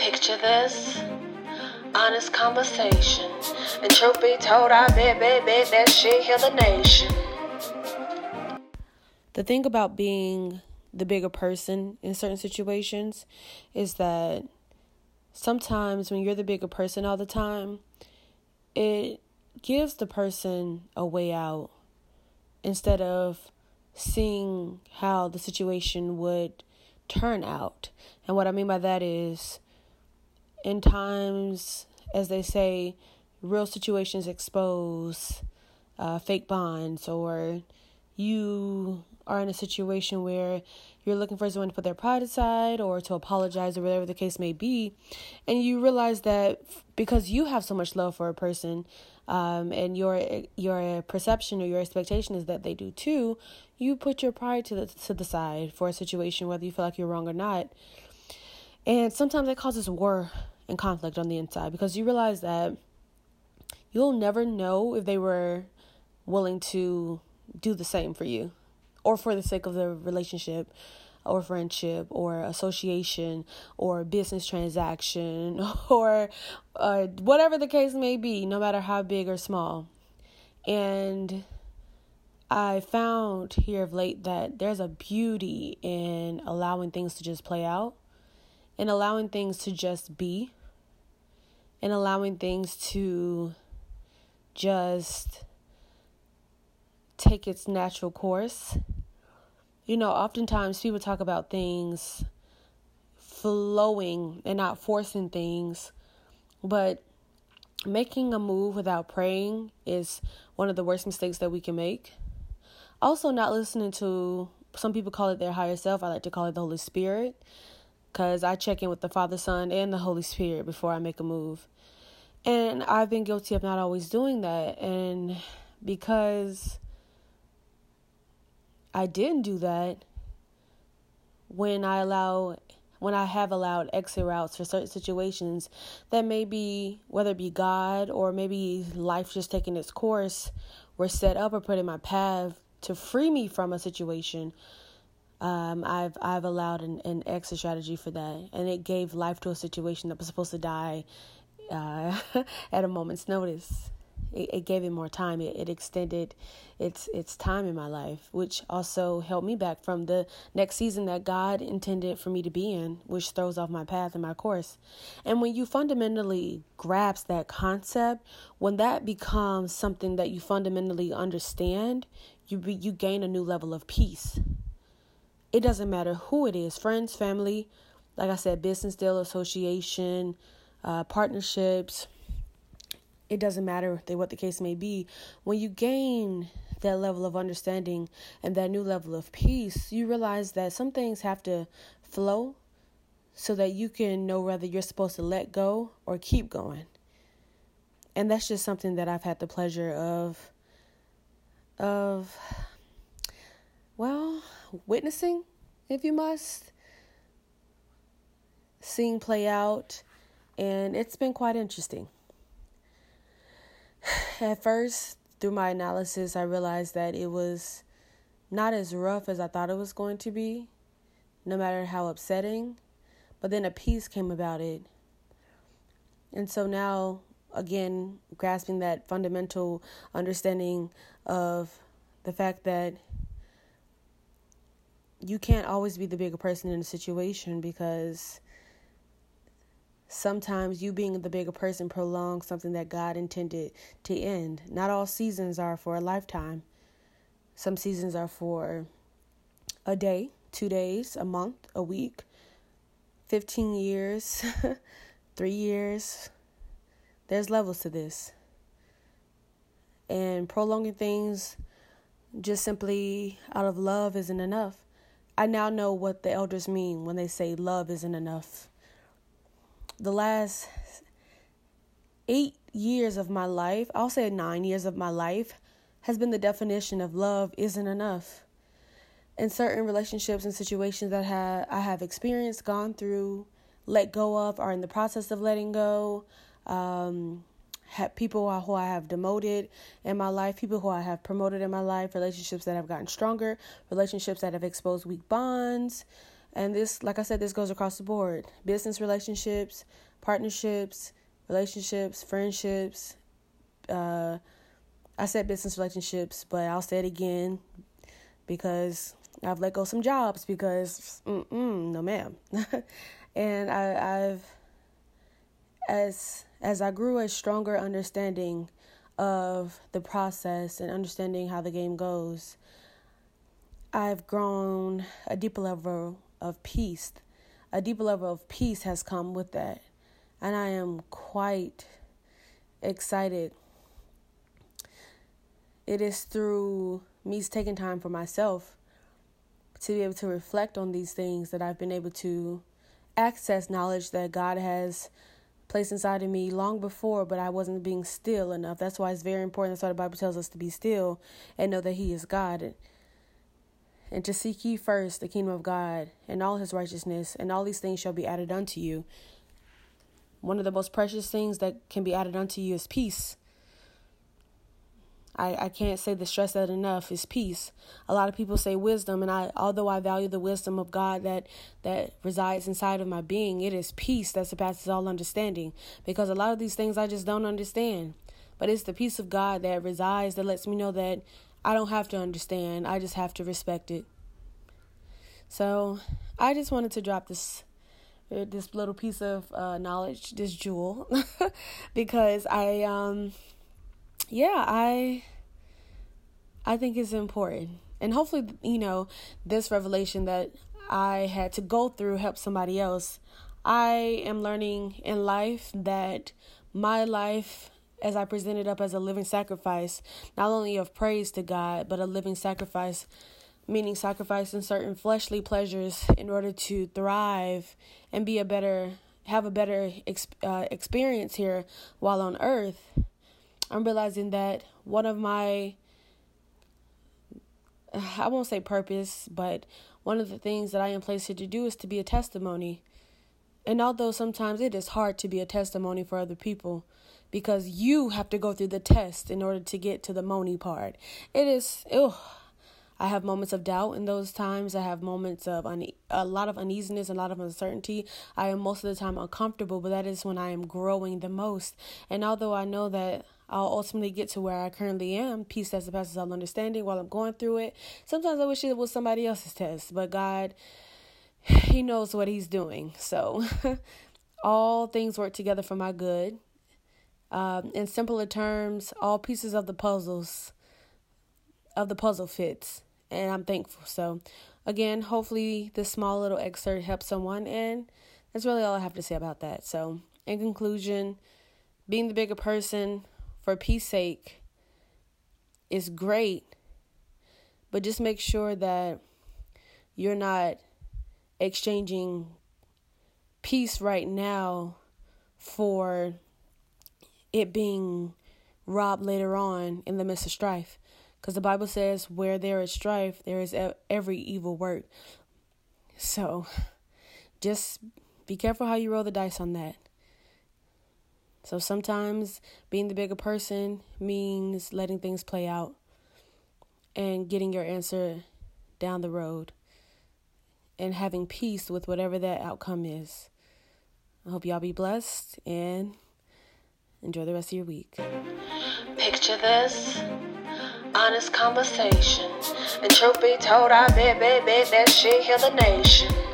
Picture this, honest conversation, and truth be told, I bet that shit heal the nation. The thing about being the bigger person in certain situations is that sometimes when you're the bigger person all the time, it gives the person a way out instead of seeing how the situation would turn out. And what I mean by that is, in times, as they say, real situations expose fake bonds, or you are in a situation where you're looking for someone to put their pride aside or to apologize or whatever the case may be, and you realize that because you have so much love for a person, and your perception or your expectation is that they do too, you put your pride to the side for a situation, whether you feel like you're wrong or not. And sometimes that causes war and conflict on the inside, because you realize that you'll never know if they were willing to do the same for you, or for the sake of the relationship or friendship or association or business transaction or whatever the case may be, no matter how big or small. And I found here of late that there's a beauty in allowing things to just play out, and allowing things to just be, and allowing things to just take its natural course. You know, oftentimes people talk about things flowing and not forcing things, but making a move without praying is one of the worst mistakes that we can make. Also, not listening to, some people call it their higher self. I like to call it the Holy Spirit, because I check in with the Father, Son, and the Holy Spirit before I make a move. And I've been guilty of not always doing that. And because I didn't do that, when I have allowed exit routes for certain situations that maybe, whether it be God or maybe life just taking its course, were set up or put in my path to free me from a situation, I've allowed an exit strategy for that, and it gave life to a situation that was supposed to die at a moment's notice. It gave it more time. It extended its time in my life, which also held me back from the next season that God intended for me to be in, which throws off my path and my course. And when you fundamentally grasp that concept, when that becomes something that you fundamentally understand, you gain a new level of peace. It doesn't matter who it is, friends, family, like I said, business deal, association, partnerships. It doesn't matter what the case may be. When you gain that level of understanding and that new level of peace, you realize that some things have to flow so that you can know whether you're supposed to let go or keep going. And that's just something that I've had the pleasure of witnessing, if you must, seeing play out. And it's been quite interesting. At first, through my analysis, I realized that it was not as rough as I thought it was going to be, no matter how upsetting. But then a peace came about it. And so now, again, grasping that fundamental understanding of the fact that you can't always be the bigger person in a situation, because sometimes you being the bigger person prolongs something that God intended to end. Not all seasons are for a lifetime. Some seasons are for a day, 2 days, a month, a week, 15 years, 3 years. There's levels to this. And prolonging things just simply out of love isn't enough. I now know what the elders mean when they say love isn't enough. The last 8 years of my life, I'll say 9 years of my life, has been the definition of love isn't enough. In certain relationships and situations that I have experienced, gone through, let go of, are in the process of letting go, have people who I have demoted in my life, people who I have promoted in my life, relationships that have gotten stronger, relationships that have exposed weak bonds, And this, like I said, this goes across the board. Business relationships, partnerships, relationships, friendships. I said business relationships, but I'll say it again because I've let go some jobs because, no ma'am. And I've, as I grew a stronger understanding of the process and understanding how the game goes, I've grown a deeper level of peace. A deeper level of peace has come with that. And I am quite excited. It is through me taking time for myself to be able to reflect on these things that I've been able to access knowledge that God has placed inside of me long before, but I wasn't being still enough. That's why it's very important. That's why the Bible tells us to be still and know that He is God. And to seek ye first the kingdom of God and all His righteousness, and all these things shall be added unto you. One of the most precious things that can be added unto you is peace. I can't say the stress that enough is peace. A lot of people say wisdom, and although I value the wisdom of God that resides inside of my being, it is peace that surpasses all understanding. Because a lot of these things I just don't understand. But it's the peace of God that resides that lets me know that I don't have to understand. I just have to respect it. So I just wanted to drop this little piece of knowledge, this jewel, because I think it's important. And hopefully, this revelation that I had to go through helps somebody else. I am learning in life that my life, as I present it up as a living sacrifice, not only of praise to God, but a living sacrifice, meaning sacrificing certain fleshly pleasures in order to thrive and have a better experience here while on earth. I'm realizing that one of my, I won't say purpose, but one of the things that I am placed here to do is to be a testimony. And although sometimes it is hard to be a testimony for other people, because you have to go through the test in order to get to the money part. It is, I have moments of doubt in those times. I have moments of a lot of uneasiness, a lot of uncertainty. I am most of the time uncomfortable, but that is when I am growing the most. And although I know that I'll ultimately get to where I currently am, peace that surpasses all understanding, while I'm going through it, sometimes I wish it was somebody else's test. But God, He knows what He's doing. So all things work together for my good. In simpler terms, all pieces of the puzzle fits. And I'm thankful. So, again, hopefully this small little excerpt helps someone. And that's really all I have to say about that. So, in conclusion, being the bigger person for peace sake is great. But just make sure that you're not exchanging peace right now for it being robbed later on in the midst of strife. Because the Bible says where there is strife, there is every evil work. So just be careful how you roll the dice on that. So sometimes being the bigger person means letting things play out and getting your answer down the road and having peace with whatever that outcome is. I hope y'all be blessed and enjoy the rest of your week. Picture this. Honest conversation. And truth be told, I bet that shit heal the nation.